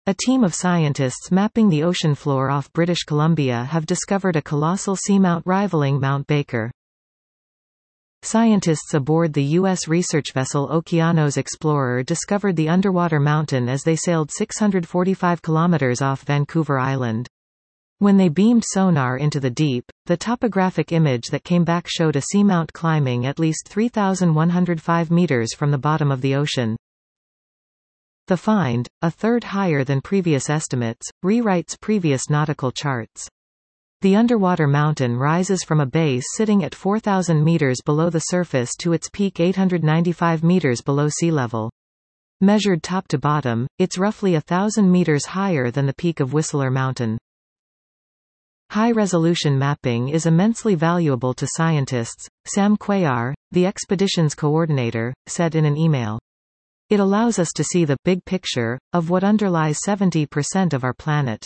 A team of scientists mapping the ocean floor off British Columbia have discovered a colossal seamount rivaling Mount Baker. Scientists aboard the U.S. research vessel Okeanos Explorer discovered the underwater mountain as they sailed 645 kilometers off Vancouver Island. When they beamed sonar into the deep, the topographic image that came back showed a seamount climbing at least 3,105 meters from the bottom of the ocean. The find, a third higher than previous estimates, rewrites previous nautical charts. The underwater mountain rises from a base sitting at 4,000 meters below the surface to its peak 895 meters below sea level. Measured top to bottom, it's roughly 1,000 meters higher than the peak of Whistler Mountain. High-resolution mapping is immensely valuable to scientists, Sam Cuellar, the expedition's coordinator, said in an email. It allows us to see the big picture of what underlies 70% of our planet.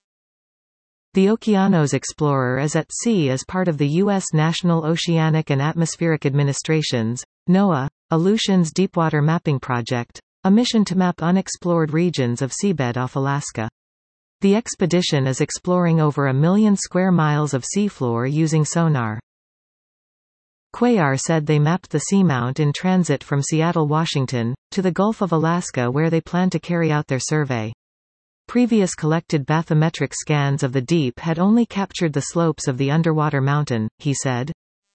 The Okeanos Explorer is at sea as part of the U.S. National Oceanic and Atmospheric Administration's, NOAA, Aleutians Deepwater Mapping Project, a mission to map unexplored regions of seabed off Alaska. The expedition is exploring over 1 million square miles of seafloor using sonar. Cuellar said they mapped the seamount in transit from Seattle, Washington, to the Gulf of Alaska where they plan to carry out their survey. Previous collected bathymetric scans of the deep had only captured the slopes of the underwater mountain, he said.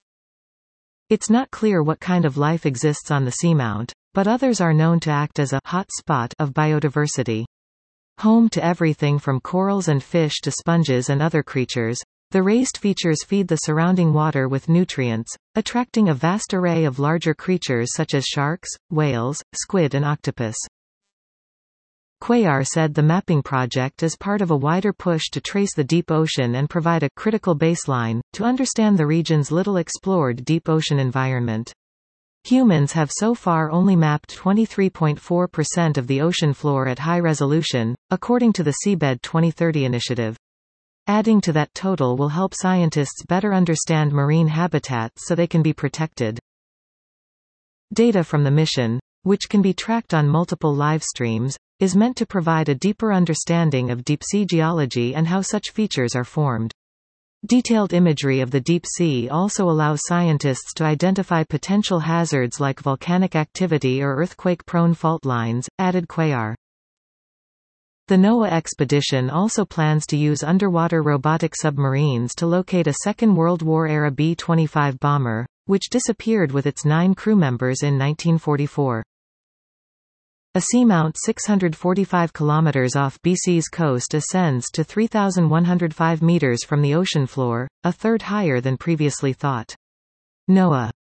It's not clear what kind of life exists on the seamount, but others are known to act as a hot spot of biodiversity. Home to everything from corals and fish to sponges and other creatures, the raised features feed the surrounding water with nutrients, attracting a vast array of larger creatures such as sharks, whales, squid and octopus. Cuellar said the mapping project is part of a wider push to trace the deep ocean and provide a critical baseline to understand the region's little explored deep ocean environment. Humans have so far only mapped 23.4% of the ocean floor at high resolution, according to the Seabed 2030 initiative. Adding to that total will help scientists better understand marine habitats so they can be protected. Data from the mission, which can be tracked on multiple live streams, is meant to provide a deeper understanding of deep-sea geology and how such features are formed. Detailed imagery of the deep sea also allows scientists to identify potential hazards like volcanic activity or earthquake-prone fault lines, added Cuellar. The NOAA expedition also plans to use underwater robotic submarines to locate a Second World War-era B-25 bomber, which disappeared with its 9 crew members in 1944. A seamount 645 kilometers off BC's coast ascends to 3,105 meters from the ocean floor, a third higher than previously thought. NOAA